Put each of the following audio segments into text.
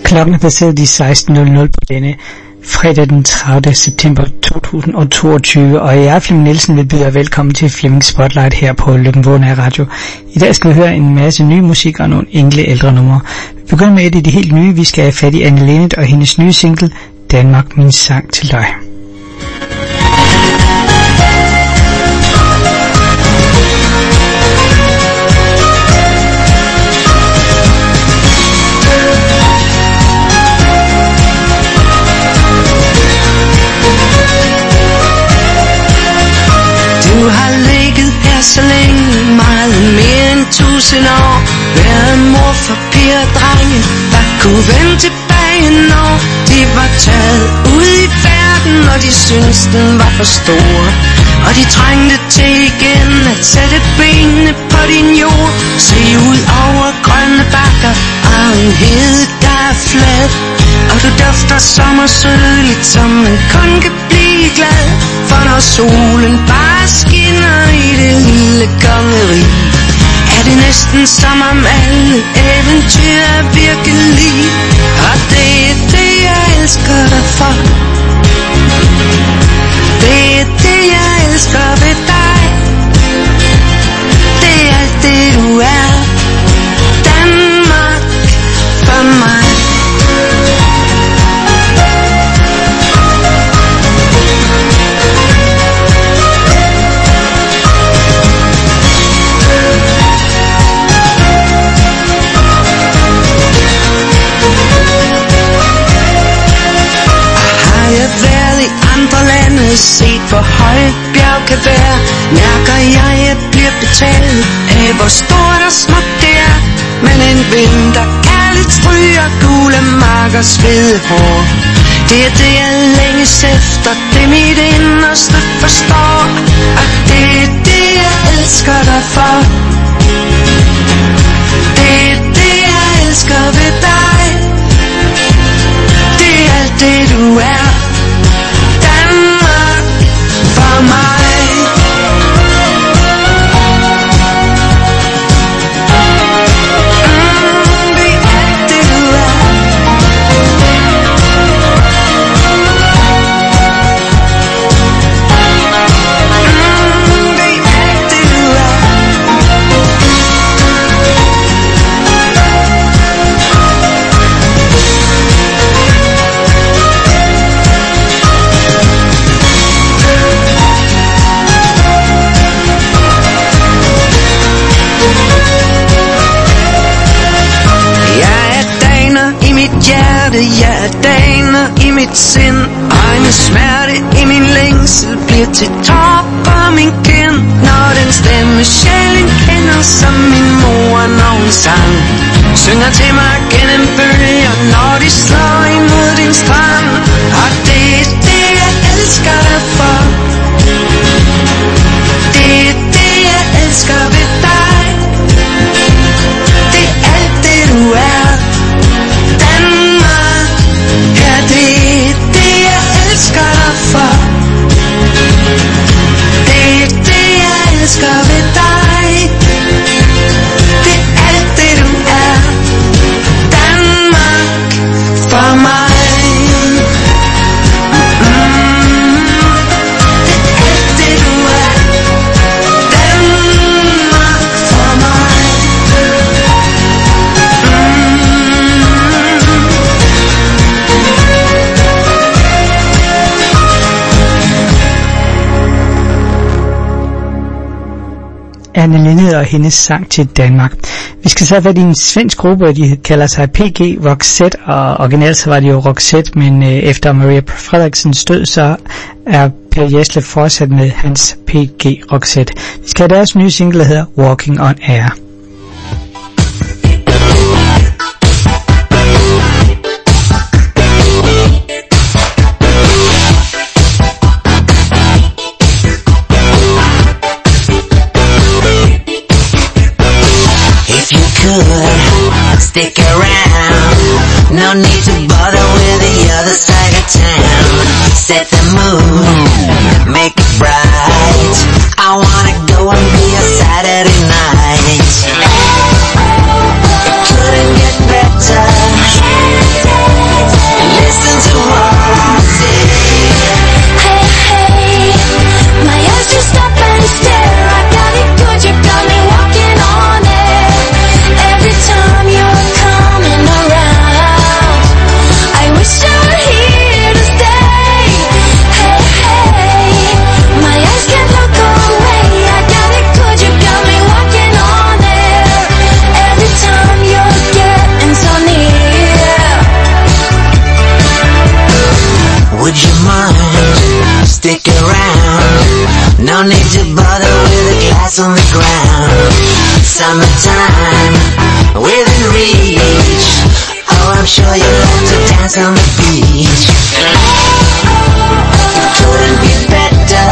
Klokken er passeret de 16.00 på denne fredag den 30. september 2022, og jeg, Flemming Nielsen, vil byde jer velkommen til Flemming Spotlight her på Løkken Radio. I dag skal vi høre en masse ny musik og nogle enkelte ældre numre. Vi begynder med et af de helt nye. Vi skal have fat i Anne Linnet og hendes nye single, Danmark, min sang til dig. Du har ligget her så længe, meget mere end 1000 år. Været mor for piger og drenge, der kunne vende tilbage, når de var taget ud i verden, og de syntes den var for stor. Og de trængte til igen at sætte benene på din jord. Se ud over grønne bakker og en hede, der er flad. Og du dufter sommersødligt, som man kun kan blive glad. For når solen bare skinner i det lille kongerige, er det næsten som om alle eventyr er virkelige. Og det er det, jeg elsker dig for. Det er det, jeg elsker ved dig. Det er alt det, du er. Danmark for mig. Set hvor højt bjerg kan være, mærker jeg at bliver betalt af hvor stort og smukt det er. Men en vind der kærligt stryger gule marker svede hår, det er det jeg længes efter, det mit inderste forstår. Og det er det jeg elsker dig for. Det er det jeg elsker ved dig. Det er alt det du er. For mig. Det er alt det du er. Det er alt det du er. Jeg er daner i mit sind, og en smerte i min længsel bliver til tår på min kind. Når den stemme sjælen kender, som min mor når hun sang, synger til mig gennem bølger, når de slår imod din strand. Og det er det jeg elsker dig for. Det er det jeg elsker ved dig. Det er alt det du er. Ved dig. Det er alt det du er. Danmark for mig. Det er alt det du er. Danmark for mig. Anne Linnet og hendes sang til Danmark. Vi skal så have fat i en svensk gruppe, og de kalder sig PG Roxette, og originalt så var det jo Roxette, men efter Maria Fredriksens død, så er Per Gessle fortsat med hans PG Roxette. Vi skal have deres nye single, der hedder Walking on Air. Stick around, no need to bother with the other side of town. Set the mood, make it bright. I wanna go and be a Saturday night. It couldn't get better. need to bother with a glass on the ground. Summertime, within reach. Oh, I'm sure you love to dance on the beach. It couldn't be better.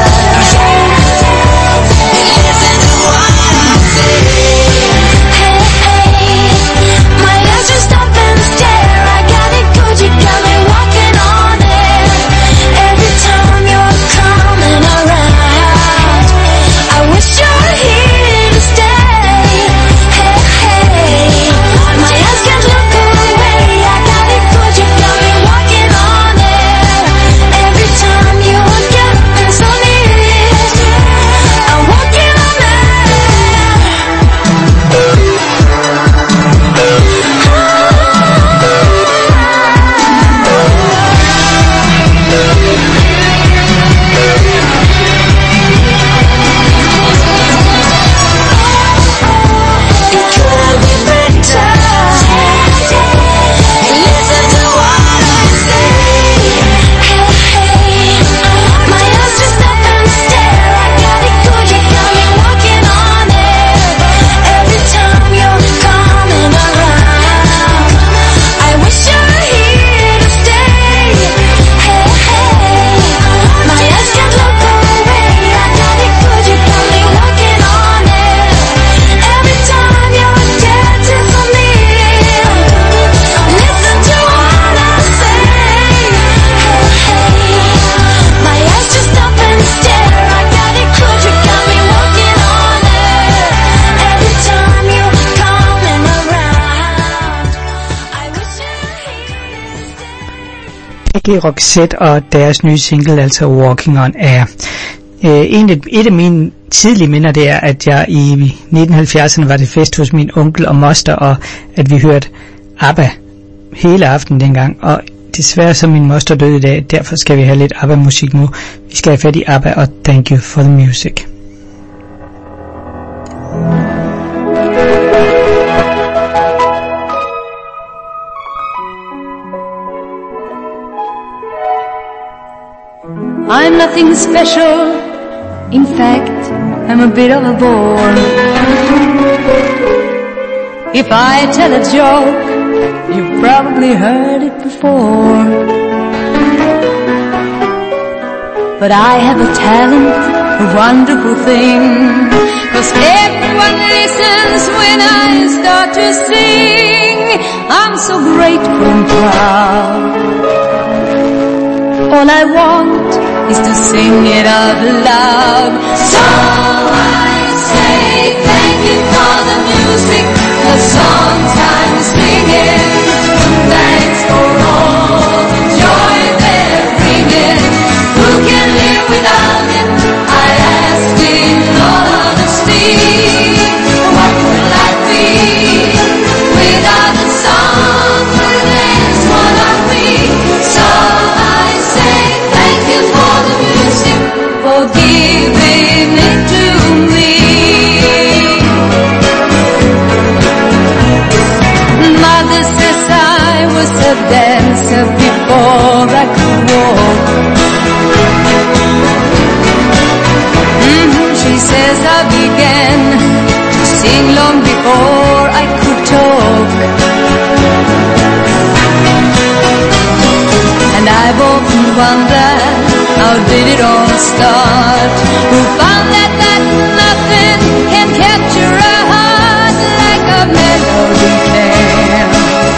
Listen to what I say. Hey, hey, my eyes just stop and stare. I got it good, you got me walking on air. Every time you're coming around, I wish you were here to stay. Hey, hey, my eyes can't look away. I got it good, you got me walking on air. Every time you're getting so near, I'm walking on air. It couldn't be better. Listen to what I say. Hey, hey, my eyes just stop and stare. I got it good, you got me walking on air. Every time you're coming around, I wish you were here to stay. Hey, hey, my eyes can't look away. I got it good, you got me walking on air. Every time you're getting so near, listen to what I say. Hey, hey, my eyes just stop and stare. I got it good, you got me walking on air. Every time you're coming around, I wish you were here to stay. Peggy Roxette og deres nye single, altså Walking on Air. Et af mine tidlige minder, det er, at jeg i 1970'erne var til fest hos min onkel og moster, og at vi hørte ABBA hele aftenen dengang, og desværre så min moster døde i dag, derfor skal vi have lidt ABBA-musik nu. Vi skal have fat i ABBA og Thank You for the Music. I'm nothing special. In fact, I'm a bit of a bore. If I tell a joke, you've probably heard it before. But I have a talent, a wonderful thing, 'cause everyone listens when I start to sing. I'm so grateful and proud. All I want is to sing it out loud. So I say thank you for the music, the songs I'm singing. Thanks for all the joy they're bringing. Who can live without it? I ask in all honesty. What would life be without the songs? That's what I mean. So I say thank you for the music, for giving it to me. Mother says I was a dancer before I could walk. She says I began to sing long before I could talk. And I've often wondered, how did it all start? Who found that nothing can capture a heart like a melody can?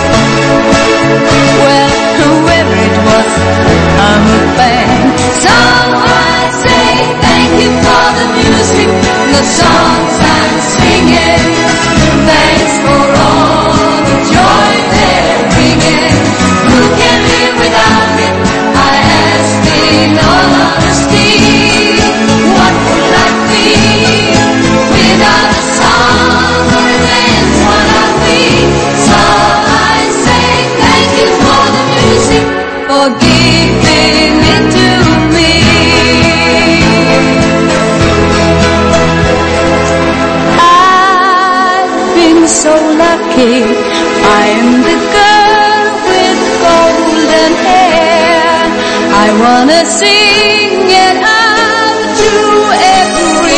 Well, whoever it was, I'm a fan. So I say thank you for the music, the songs I'm singing. Thanks for all the joy they're bringing. Who can live without it? I ask in all honesty. What would life be without a song? That's what I mean. So I say thank you for the music, for giving it to me. I've been so lucky. I am the girl with golden hair. I wanna sing it out to every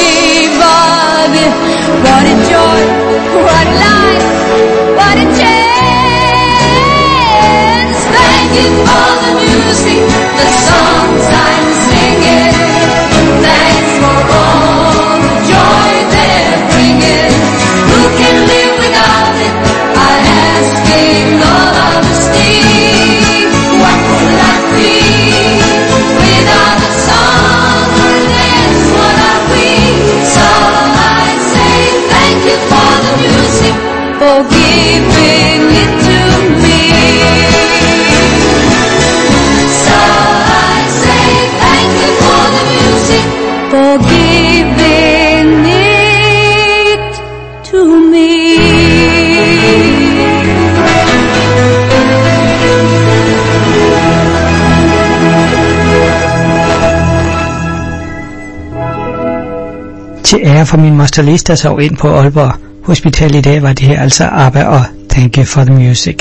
Til ære for min moster Lis, der sov ind på Aalborg Hospital i dag, var det her altså ABBA og Thank You for the Music.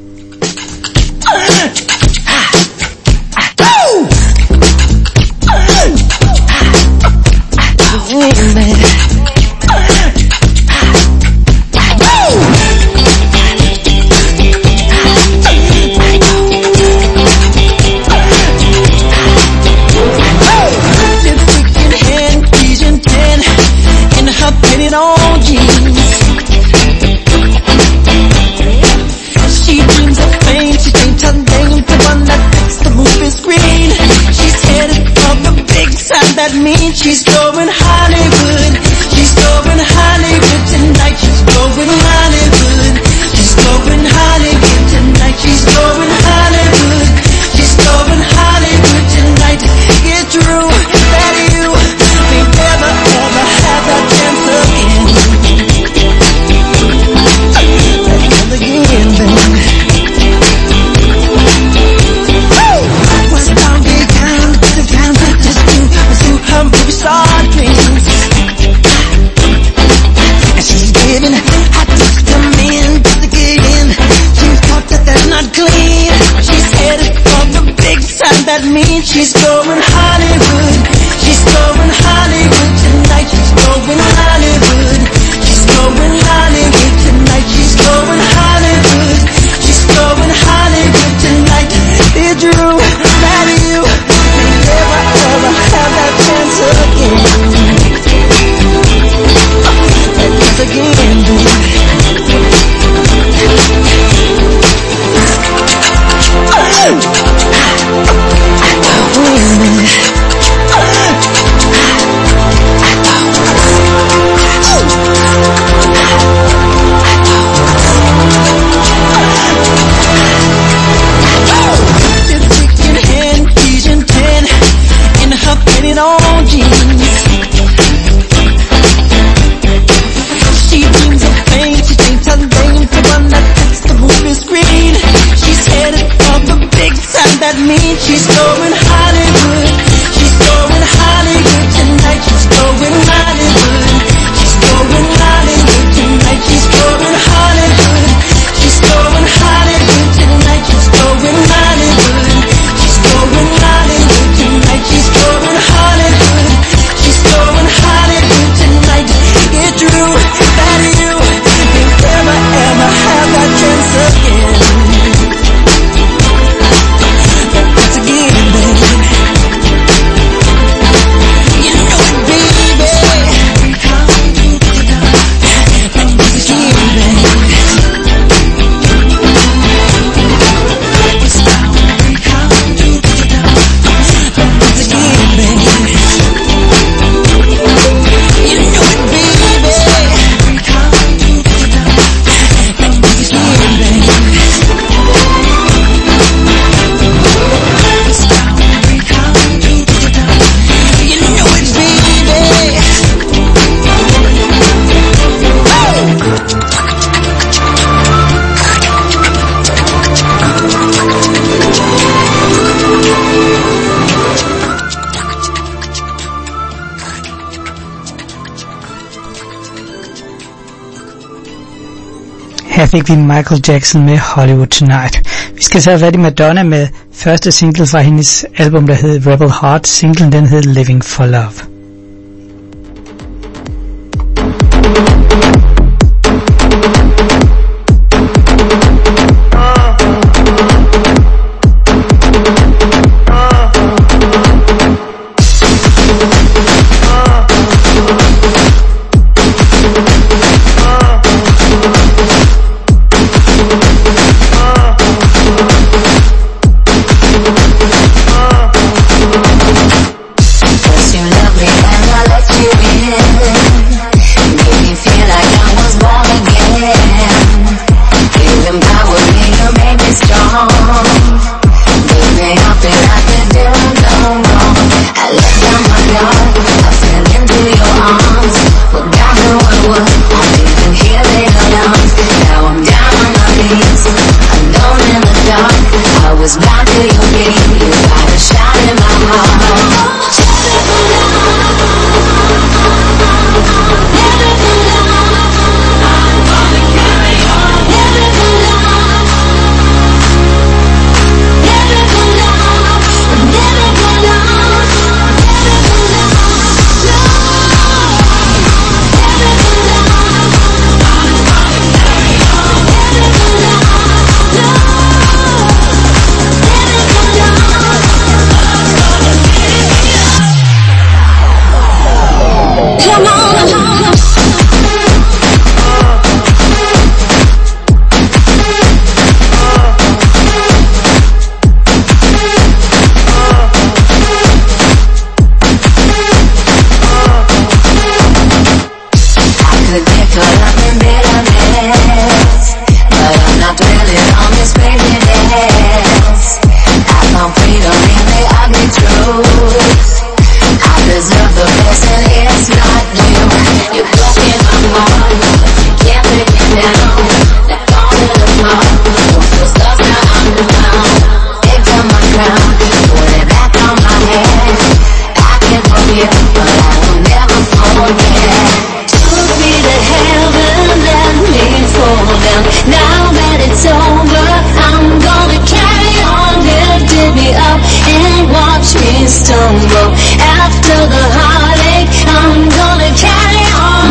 That means she's going Hollywood. She's going Hollywood tonight. She's going Hollywood. She's going Hollywood tonight. She's going Hollywood. She's going Hollywood tonight. It's true that you may never ever have that chance again. Again, baby. What's down, big town, the town that just do. Her movie star dreams, and she's giving hot tips to men just to get in. She's thought that they're not clean. She's headed for the big time. That means she's going Hollywood. She's going Hollywood tonight. She's going Hollywood. She's going Hollywood tonight. She's going Hollywood. She's going Hollywood tonight. It's true that you may never ever have that chance again. Again, baby. That means she's going Hollywood. She's going Hollywood tonight. She's going Hollywood. She's going Hollywood tonight. She's going Hollywood. She's going Hollywood tonight. She's going Hollywood. She's going Hollywood tonight. She's going Hollywood. She's going Hollywood tonight. It's true that you may never ever have that chance again. Her fik vi Michael Jackson med Hollywood Tonight. Vi skal så have fat i Madonna med første single fra hendes album, der hed Rebel Heart. Singlen den hed Living for Love. could get caught up in bitterness, but I'm not dwelling on this craziness. I found freedom in the ugly truth. I deserve the best and it's not you. You're broken my heart, but you can't break me down. Let go of the heart, those thoughts now I'm around. Take down my crown, put it back on my head. I can forgive, but I will never forget. Took me to heaven, let me fall down. Now that it's over, I'm gonna carry on. Lifted me up and watch me stumble. After the heartache, I'm gonna carry on.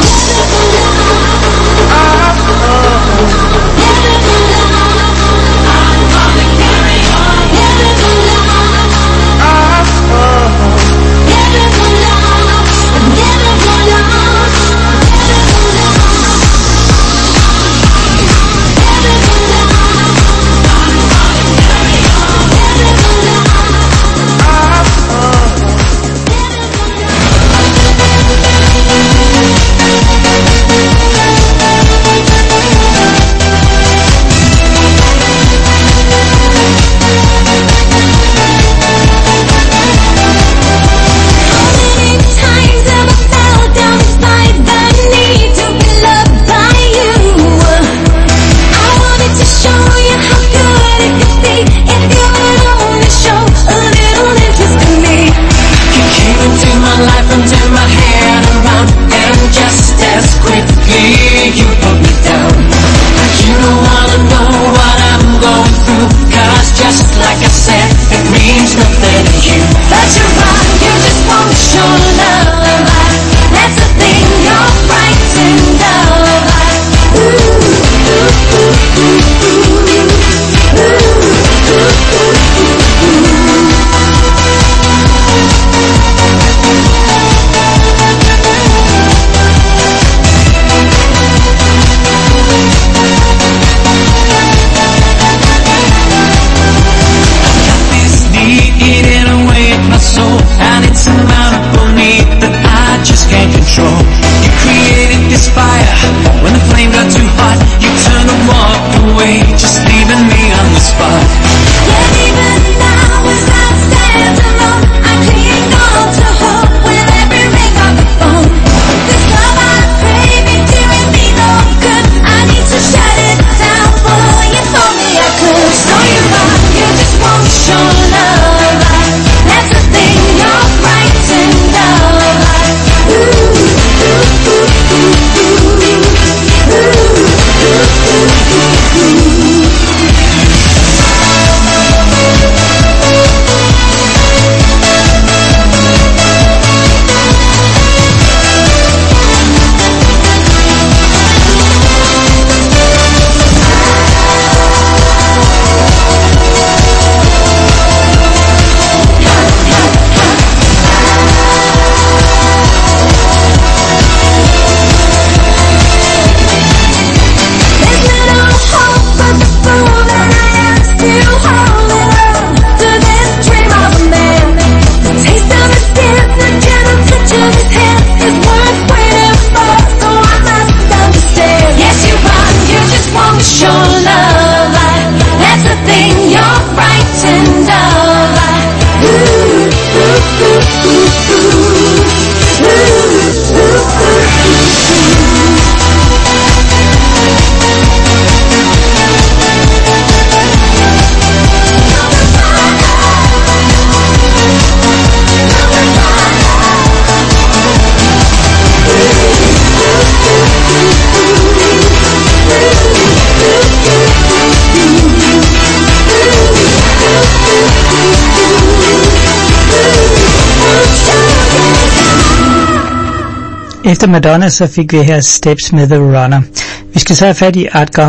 Efter Madonna så fik vi her Steps med The Runner. Vi skal så have fat i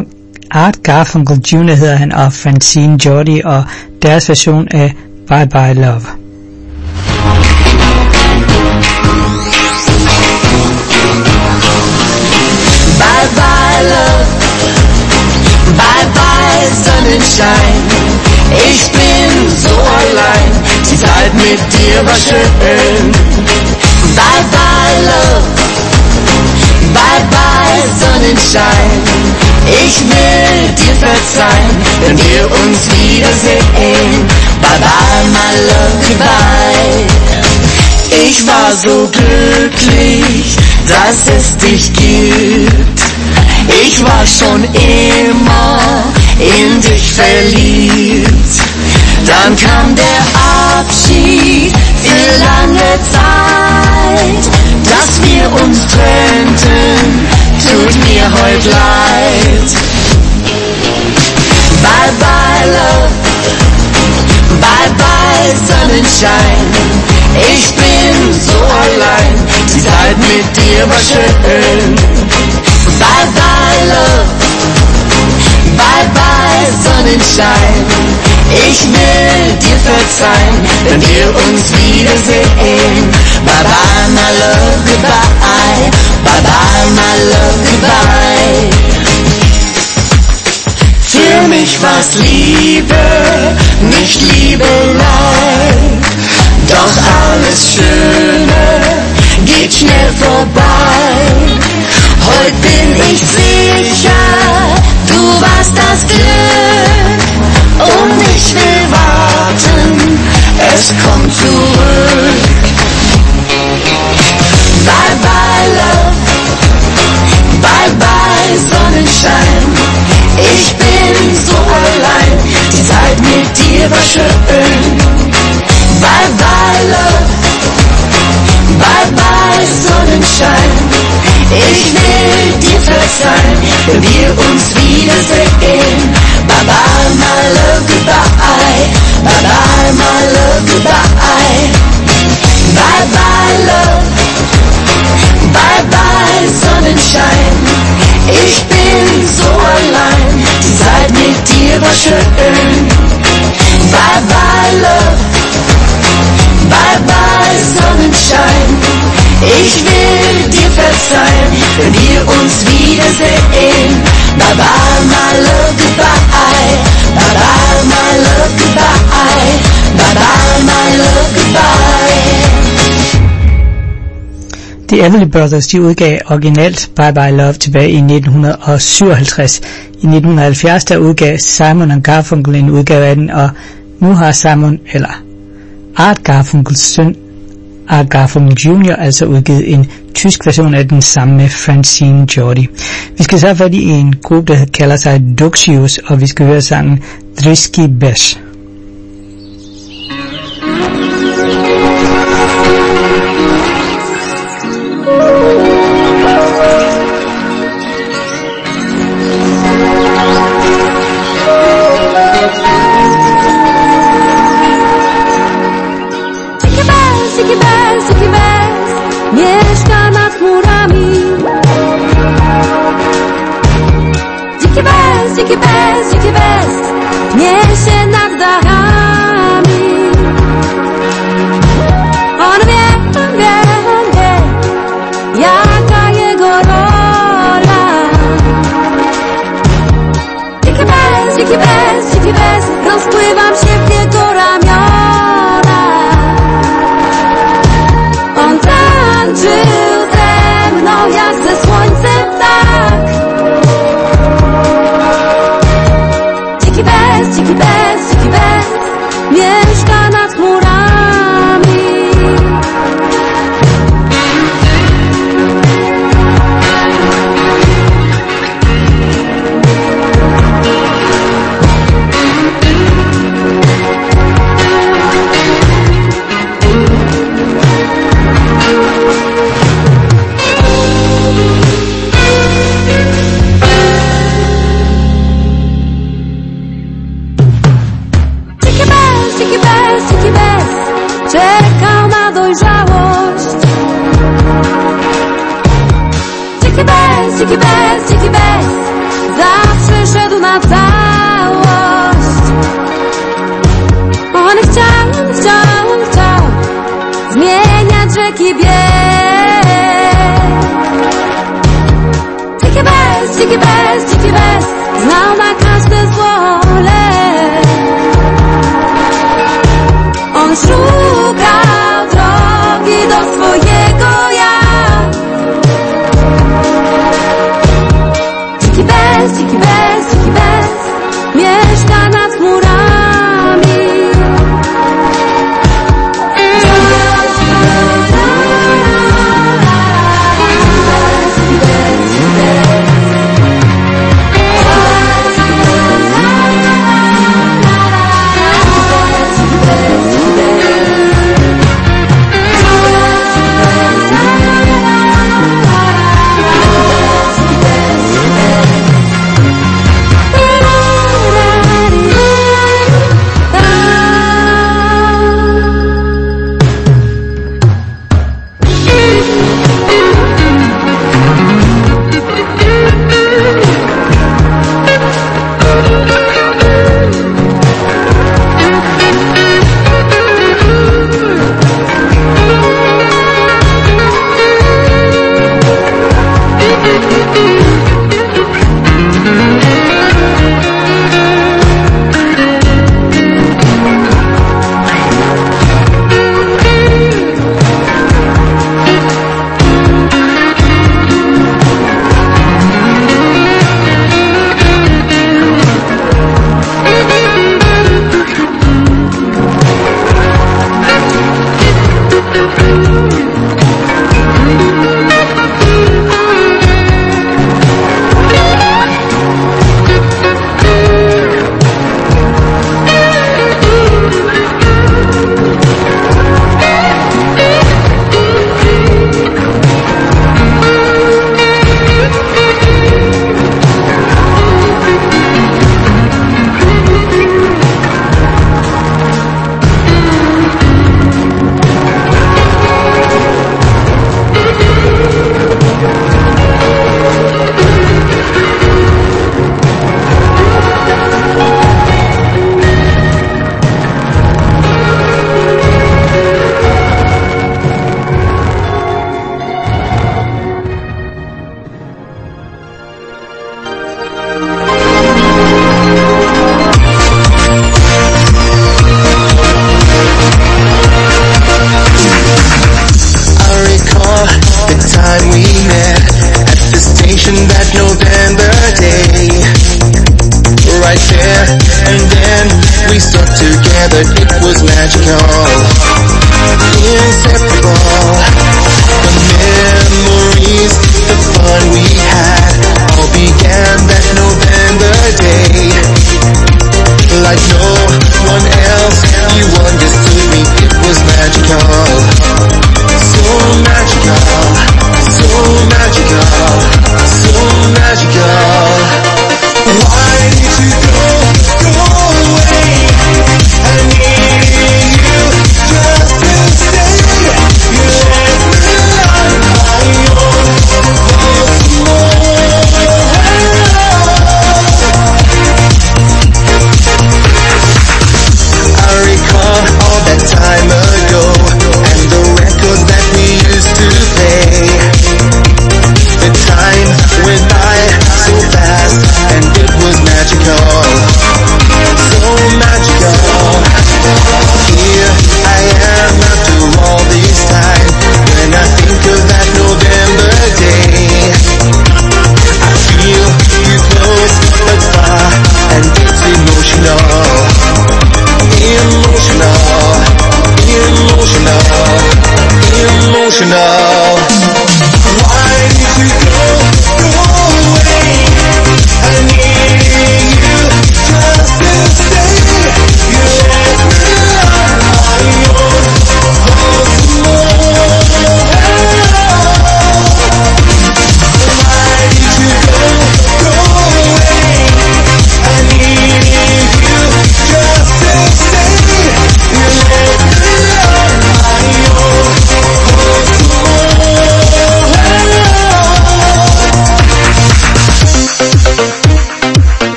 Art Garfunkel Jr. hedder han, og Francine Jordi og deres version af Bye Bye Love. Bye bye love, bye bye Sonnenschein. Ich bin so allein, die Zeit mit dir war schön. Bye bye love, bye bye Ich will dir verzeihen, wenn wir uns wiedersehen. Bye bye, my love, goodbye. Ich war so glücklich, dass es dich gibt. Ich war schon immer in dich verliebt. Dann kam der Abschied für lange Zeit. Dass wir uns trennten, tut mir heut leid. Bye bye love, bye bye Sonnenschein. Ich bin so allein, die Zeit mit dir war schön. Bye bye love, bye bye Sonnenschein. Ich will dir verzeihen, wenn wir uns wiedersehen. Bye bye my love, goodbye. Bye bye my love, goodbye. Für mich war's Liebe, nicht Liebelei. Doch alles Schöne geht schnell vorbei. Heute bin ich sicher, du warst das Glück. Und ich will warten, es kommt zurück. Bye bye love, bye bye Sonnenschein. Ich bin so allein, die Zeit mit dir war schön. Bye bye love, bye bye Sonnenschein. Ich will dir verzeihen, wenn wir uns wiedersehen. Bye bye my love, goodbye. Bye bye my love, goodbye. Bye bye love, bye bye Sonnenschein. Ich bin so allein, die Zeit mit dir war schön. Bye bye love, bye bye Sonnenschein. Ich will dir verzeihen, wenn wir uns wiedersehen. Bye bye my love, goodbye. Bye bye my love, goodbye. Bye bye my love, goodbye. The Everly Brothers, de udgav originalt Bye Bye Love tilbage i 1957. I 1970 der udgav Simon og Garfunkel en udgave af den, og nu har Simon, eller Art Garfunkels søn, Art Garfunkel Jr. altså udgivet en tysk version af den samme med Francine Jordi. Vi skal så have fat i en gruppe, der kalder sig Duxius, og vi skal høre sangen Drisky Besh. Mieszka nad chmurami. Dziki bez, niesie nad dachami. On wie, jaka jego rola. Dziki bez, rozpływam się w jego ramionach. On tańczył ze mną jak ze słońcem tak. Dziki bez, mieszka nad chmurami. Dziki bez, czekał na dojrzałość. Dziki bez, zawsze szedł na całość. On chciał zmieniać rzeki bieg. Dziki bez, znał na każde złole. On szukał drogi do swojego ja. Dziki bez,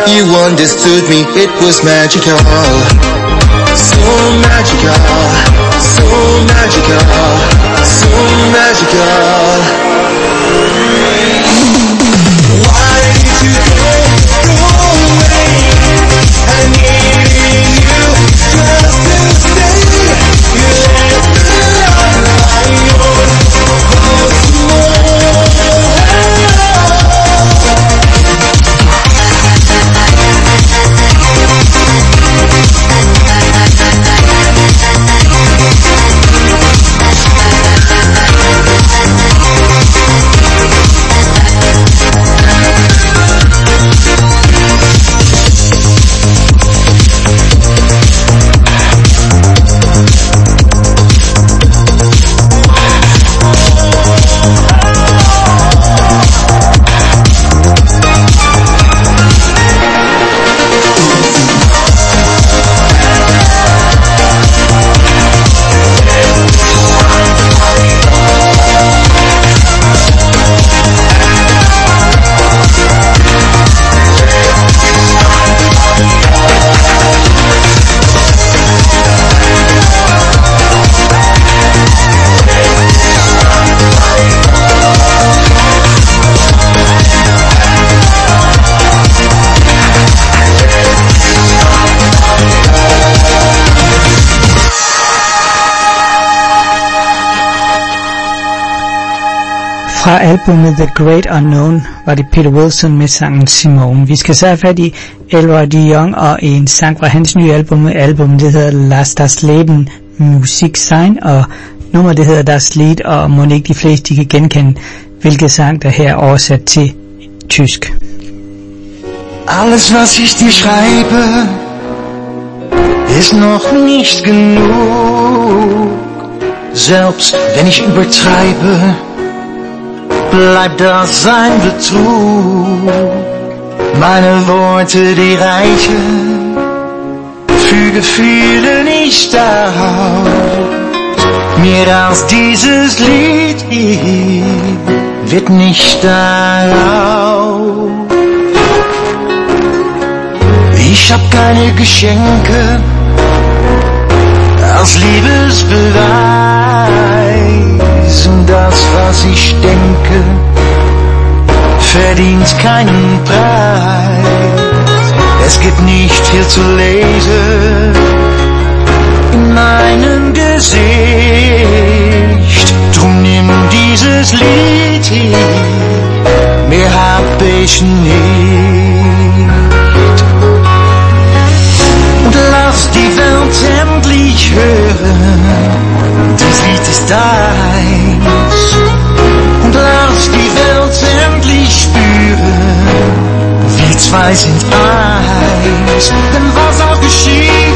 You understood me, it was magical. So magical, so magical, so magical. Why did you go away? I needed you just to stay. You left me lying on Fra albumet The Great Unknown var det Peter Wilson med sangen Simone. Vi skal så have fat i Elroy de Young og en sang fra hans nye album. Albumet det hedder Lass das Leben Musik sein, og nummeret det hedder Das Lied, og må ikke de fleste de kan genkende, hvilket sang der her er oversat til tysk. Alles was ich dir schreibe ist noch nicht genug. Selbst wenn ich übertreibe, bleibt das ein Betrug. Meine Worte, die reichen für Gefühle nicht aus. Mir aus dieses Lied wird nicht darauf. Ich hab keine Geschenke als Liebesbeweis, und das, was ich denke, verdient keinen Preis. Es gibt nicht viel zu lesen in meinem Gesicht, drum nimm dieses Lied hier, mehr hab ich nicht. Und lass die Welt endlich hören, das Lied ist deins. Und lass die Welt endlich spüren, wir zwei sind eins. Denn was auch geschieht,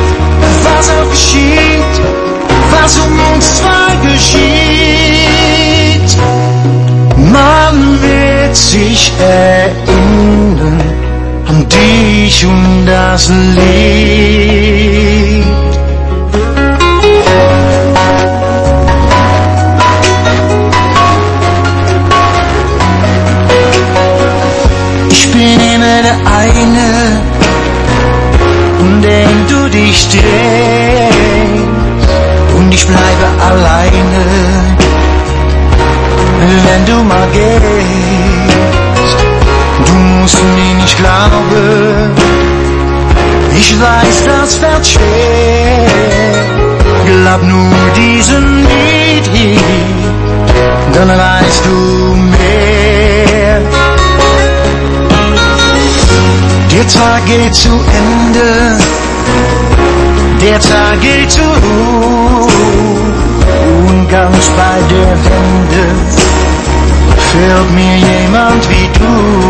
was uns zwei geschieht, man wird sich erinnern an dich und das Lied. Ich bin immer der eine, um den du dich drehst, und ich bleibe alleine, wenn du mal gehst. Du musst mir nicht glauben, ich weiß, das wird schwer. Glaub nur diesem Lied hier, dann weißt du mehr. Der Tag geht zu Ende, der Tag geht zur Ruhe, und ganz bei der Wende fehlt mir jemand wie du.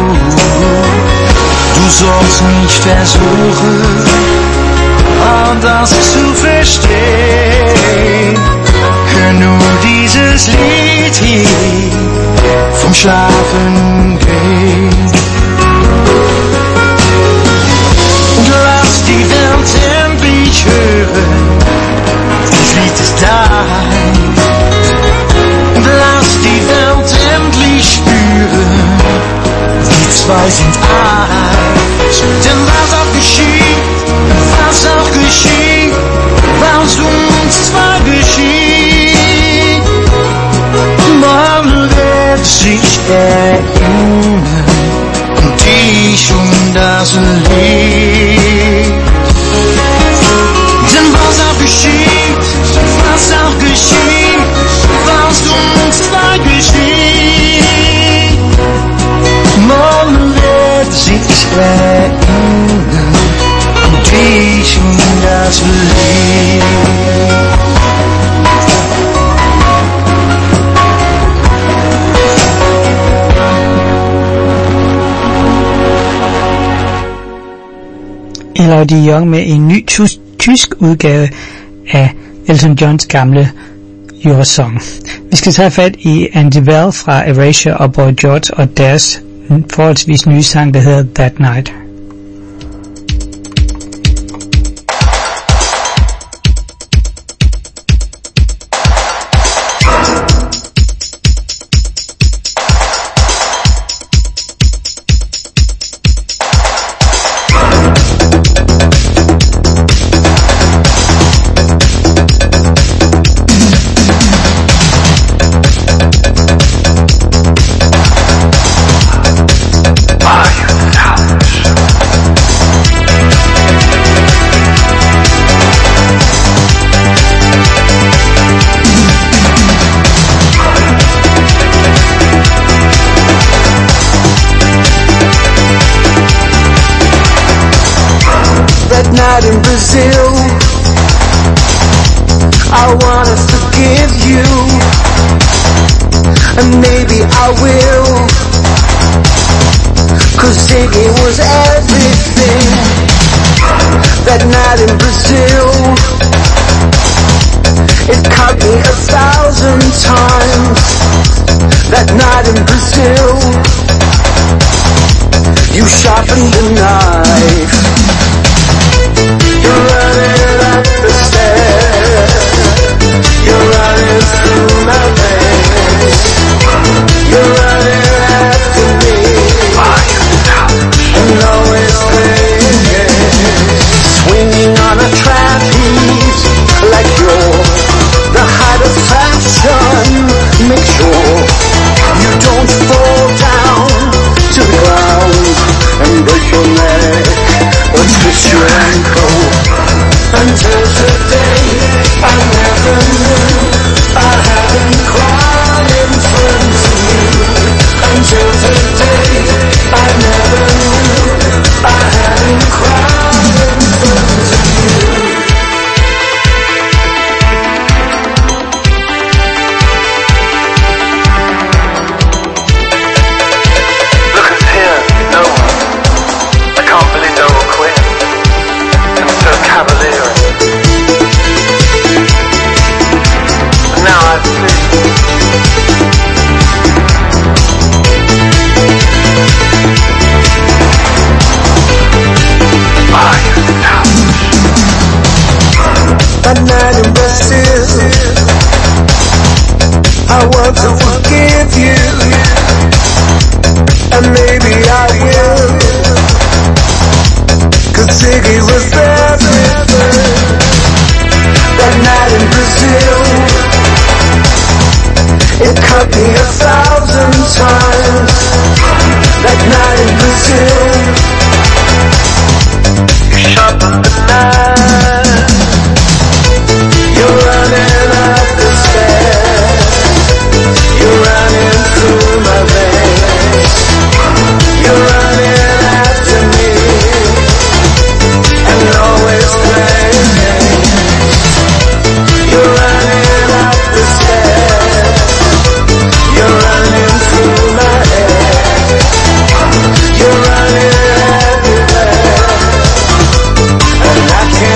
Du sollst nicht versuchen, all das zu verstehen. Hör nur dieses Lied hier vom Schlafen gehen. Und lass die Welt endlich hören, das Lied ist dein. Und lass die Welt endlich spüren, wir zwei sind eins. Denn sich erinnern an dich und das Lied. Denn was auch geschieht, was uns zwei geschieht, morgen wird sich erinnern an dich und das Lied. Elodie Young med en ny tysk udgave af Elton Johns gamle Your Song. Vi skal tage fat i Andy Bell fra Erasure og Boy George og deres forholdsvis nye sang, der hedder That Night. In Brazil, I wanna forgive you, and maybe I will, 'cause Ziggy was everything. That night in Brazil, it cut me 1,000 times. That night in Brazil, you sharpened the knife. You're running up the stairs, you're running through my veins, you're running after me, and always playing games, swinging on a trapeze, like you're the height of fashion. Make sure you don't fall down to the ground and break your neck or twist your ankle. Until today, I never knew I hadn't cried in front of you. Until today, I never knew I hadn't cried in front of you. Look who's here, no one. I can't believe no one quit. And so cavalier. And now I see. That night in Brazil, I want to forgive you, and maybe I will, 'cause Ziggy was everything. That night in Brazil, it cut me 1,000 times. That night in Brazil, You sharpened the knife. you're running up the stairs, you're running through my veins, you're running after me, and always playing games. You're running up the stairs, you're running through my head, you're running everywhere, and I can't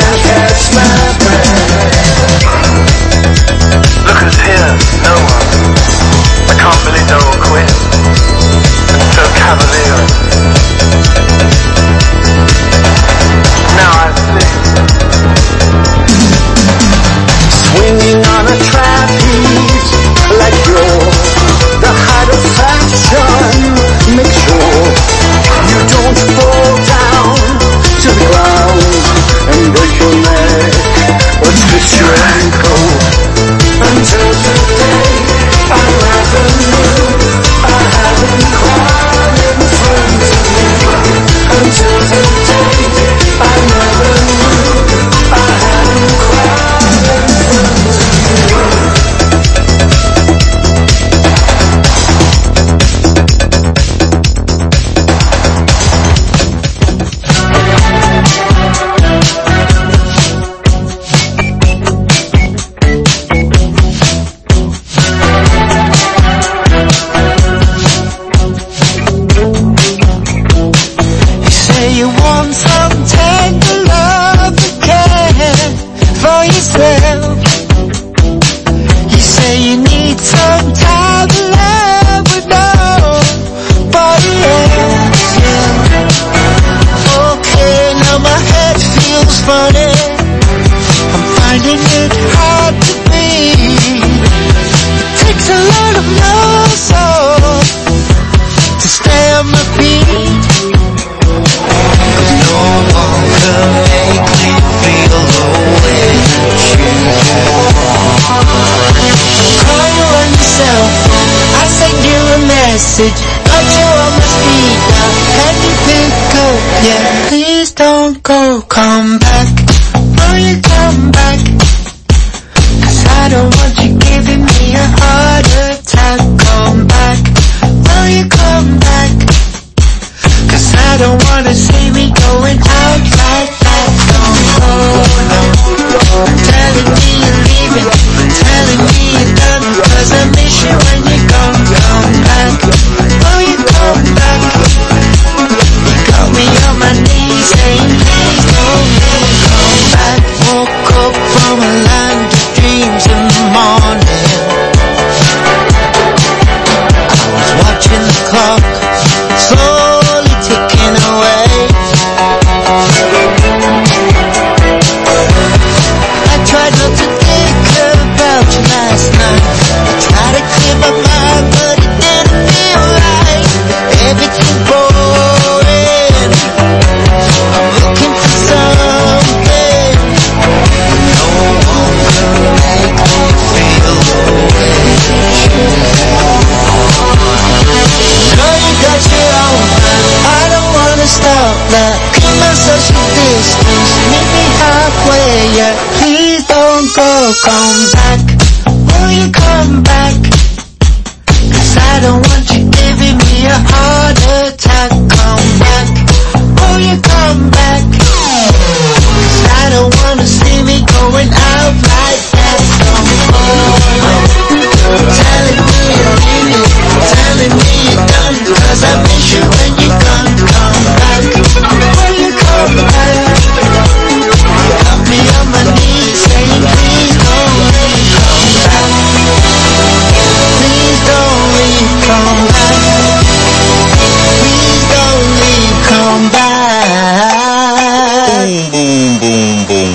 message. Got you on my speed now. Can you pick up? Yeah, please don't go. Come back. Will you come back? 'Cause I don't want you giving me a heart attack. Come back. Will you come back? 'Cause I don't wanna see me going out like that. Don't go, no. Telling me you're leaving, telling me you're done. 'Cause I miss you when you're gone. Come back, will you come back? You got me on my knees saying please don't come back. Woke up from a land of dreams in the morning. I was watching the clock slowly ticking away. I tried not to think about you last night. I tried to clear my mind, but it didn't feel right. Everything's boring. I'm looking for something. No one can make me feel the way you know you got your own plan. I don't wanna stop that. Keep my social distance. Meet me halfway, yeah. Please don't go. Come back. Will you come back? 'Cause I don't want you giving me a heart attack. Come back. Will you come back? 'Cause I don't wanna see me going out like that. Don't go. Telling me you're leaving, telling me you're done. 'Cause I miss you when you're gone. Come back. Will you come back? Got me on my knees saying please don't leave. Come back. Please don't leave. Come back. Please don't leave. Come back. Boom, boom, boom, boom.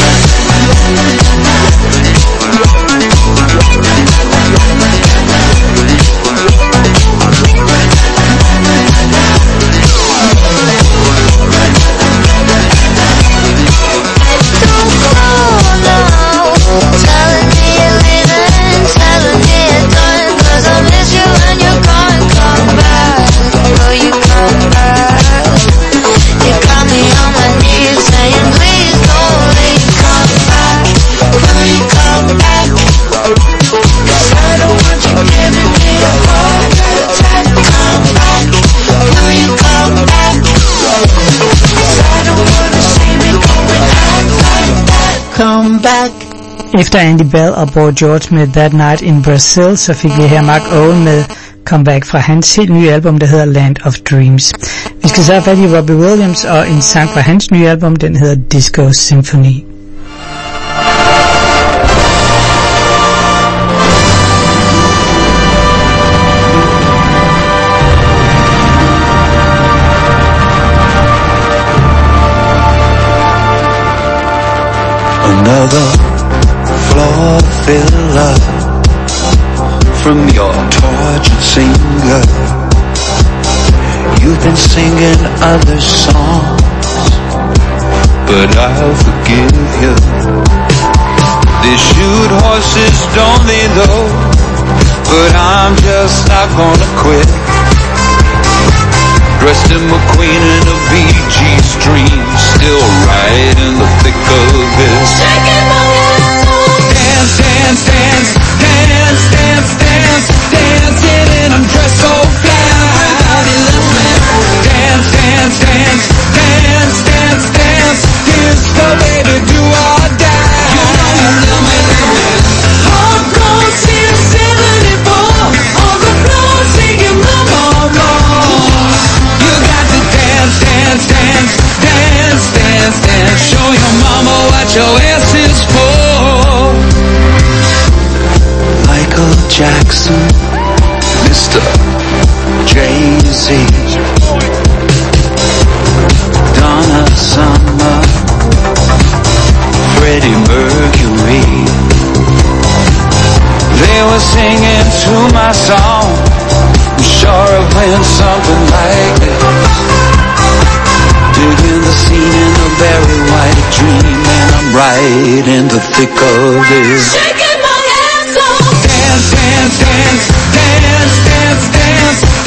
Efter Andy Bell og Boy George med That Night in Brazil, så fik vi her Mark Owen med Comeback fra hans helt nye album, der hedder Land of Dreams. Vi skal så have fat i Robbie Williams og en sang fra hans nye album, den hedder Disco Symphony. Another floor filler from your tortured singer. You've been singing other songs, but I'll forgive you. They shoot horses, don't they though? But I'm just not gonna quit. Dressed in McQueen and a BG stream, still right in the thick of this. Shaking my ass off. Dance, dance, dance, dance, dance, dance, dancing and I'm dressed so fly. Dance, dance, dance, dance, dance, dance, disco baby, do or die. You know you love me. Hardcore since 74, on the floor singing my mama. You got to dance, dance, dance, dance, dance, dance. Show your mama what your ass is for. Michael Jackson, Mr. Jay-Z, Donna Summer, Freddie Mercury. They were singing to my song. I'm sure of playing something like this. Digging the scene in a very white dream, and I'm right in the thick of this. Shaking my ass off. Dance, dance, dance, dance, dance, dance,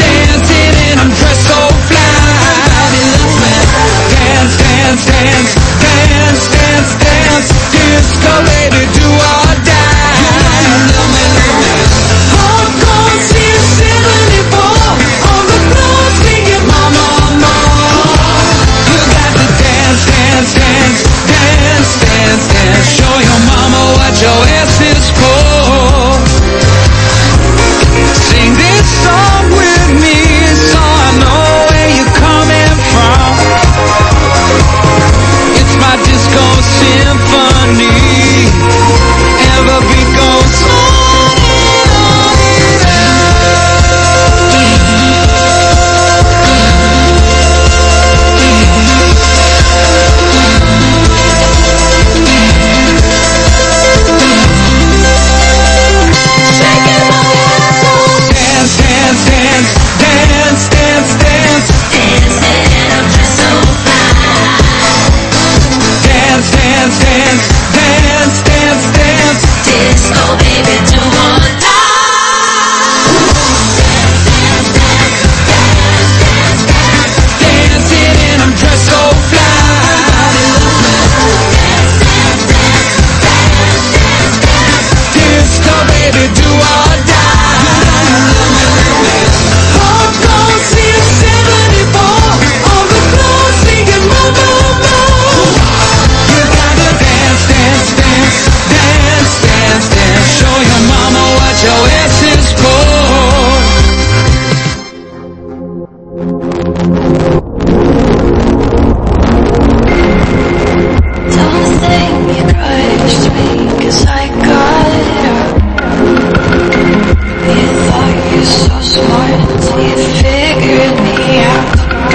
smart till you figured me out.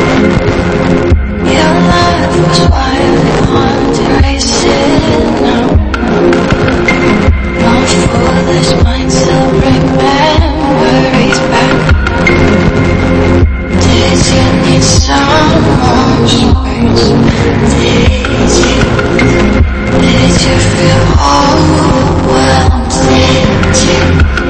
Your life was wild and haunted, racing now. Your foolish mind still bring memories back. Did you need some more words? Did you feel overwhelmed? Did you?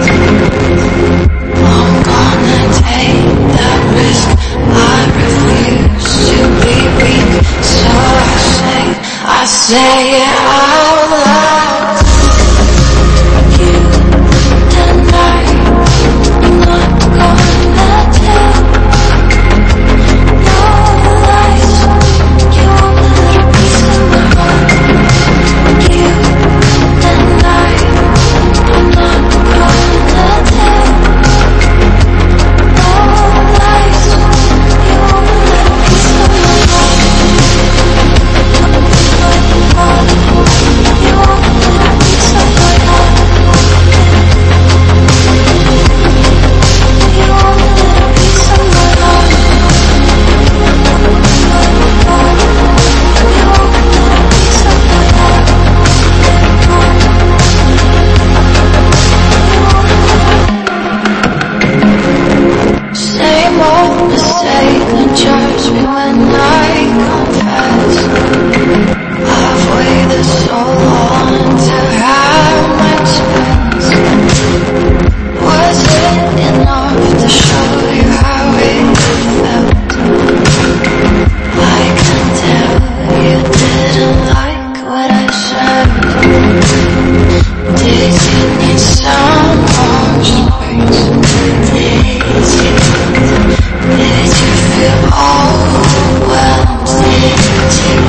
I'm gonna take that risk. I refuse to be weak, so I say it out loud. You tonight, I'm not gonna tell no lies. You want a little piece of my heart. You tonight, I'm not gonna tell no lies. You want a little piece of my heart. You want a little piece of my heart. You want a little piece of my heart. You want a little piece of my heart. Same old mistake that judge me when I confess. I've waited so long to have my chance. Was it enough to show you how it felt? I can tell you didn't like what I said. Did you need some more words? Did you feel overwhelmed? Did you?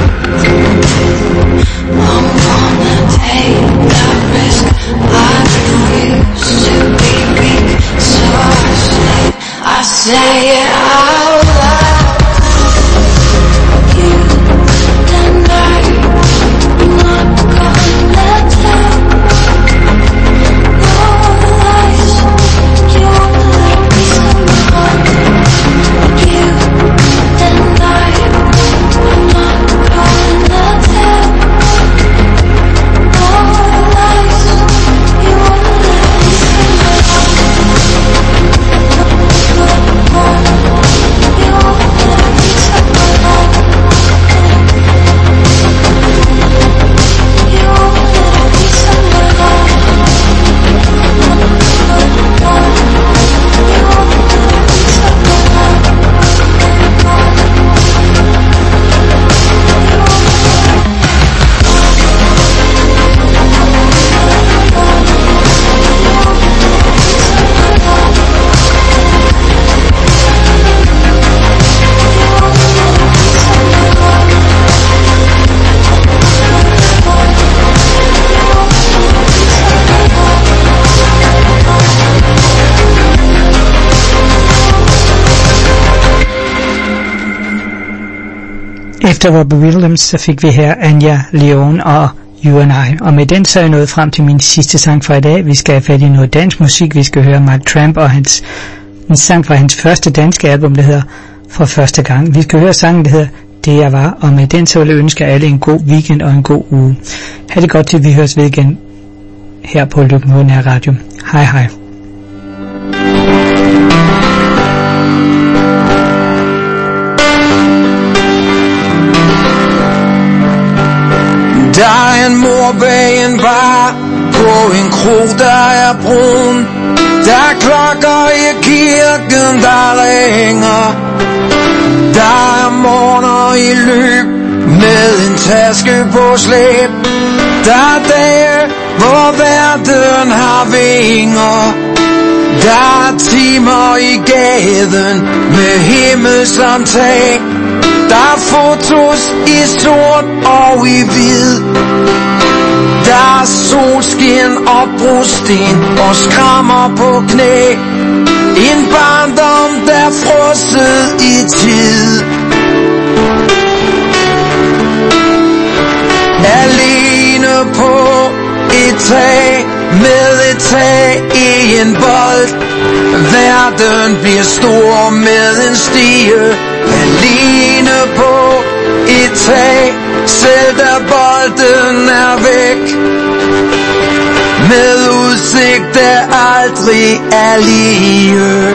I'm gonna take that risk. I refuse to be weak, so I say it out loud. You tonight, I'm not gonna tell no lies. You want a little piece of my heart. You tonight, I'm not gonna tell no lies. You want a little piece of my heart. You want a little piece of my heart. You want a little piece of my heart. Efter Robbie Williams, så fik vi her Anja Leon og You and I. Og med den så er jeg nået frem til min sidste sang fra i dag. Vi skal have fat i noget dansk musik. Vi skal høre Mike Tramp og en sang fra hans første danske album, der hedder For Første Gang. Vi skal høre sangen, der hedder Det Jeg Var. Og med den så vil jeg ønske alle en god weekend og en god uge. Ha' det godt til vi høres ved igen her på Løbenvågen Radio. Hej hej. Der er en mor bag en bar på en krog, der er brun. Der er klokker i kirken, der ringer. Der er morgener i løb med en taske på slæb. Der er dage, hvor verden har vinger. Der er timer i gaden med himmel som tag. Der er fotos i sort og i hvid. Der er solskin og brosten og skrammer på knæ. En barndom der frosset i tid. Alene på et tag med et tag i en bold. Verden bliver stor med en stige alene på et tag, selv da bolden er væk. Med udsigt der aldrig er lige.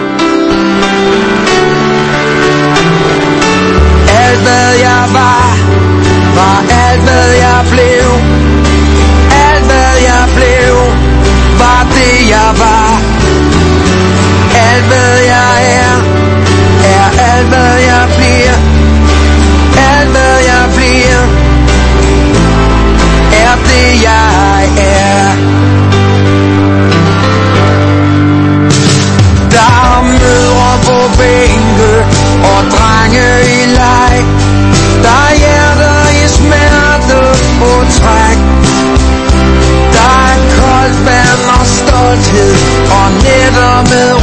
Alt hvad jeg var, var alt hvad jeg blev. Alt hvad jeg blev, var det jeg var. Alt hvad jeg er alt hvad jeg bliver. Alt hvad jeg bliver, er det jeg er. Der er mødre på bænke og drenge i leg. Der er hjerter i smerte på træk. Der er koldt vand og stolthed og nætter med